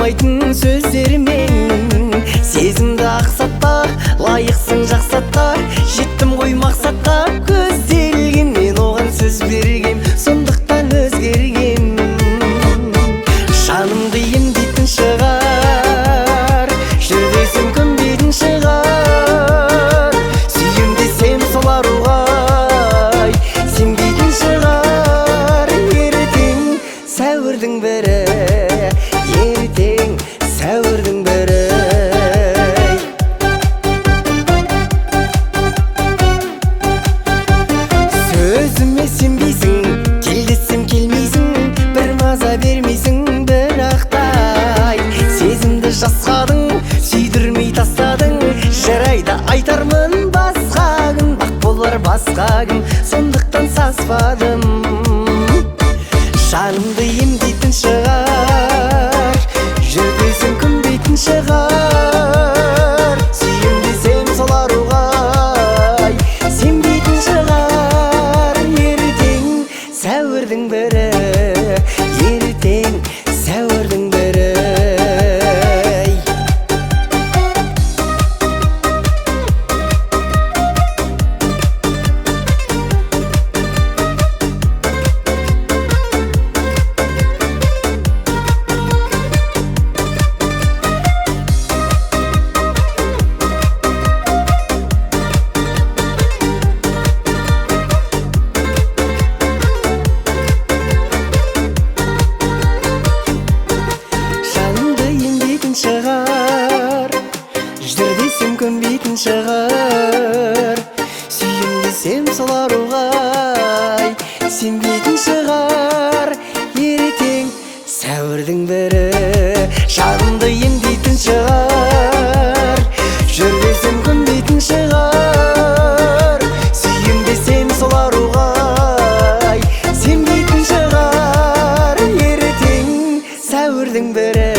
болмайтын сөздермен сезімді ақсатпа, лайықсың жақсатқа. Жеттім ғой мақсатқа, көзделген мен оған сөз бергем, сондықтан өзгергем. Жанымды емдейтін шығар, жүр десем көнбейтін шығар. Сүйем десем сол аруға сенбейтін шығар. Ертең сәуірдің бірі, ертең сәуірдің бірі. Сөзіме сенбейсің, кел десем келмейсің, бір маза бермейсің. Бірақтай сезімді жасқадың, сүйдірмей тастадың. Жарайды айтармын басқа күн, бақ болар басқа күн, сондықтан саспадым. Жанымды емдейтін шығар, жүр десем көнбейтін шығар. Сүйем десем сол аруға сенбейтін шығар. Ертең сәуірдің бірі, ертең сәуірдің бірі. Шығар, жүр десем көнбейтін шығар. Сүйем десем сол аруға сенбейтін шығар. Ертең сәуірдің бірі, жанымды емдейтін шығар. Жүр десем көнбейтін шығар. Сүйем десем сол аруға сенбейтін шығар. Ертең сәуірдің бірі.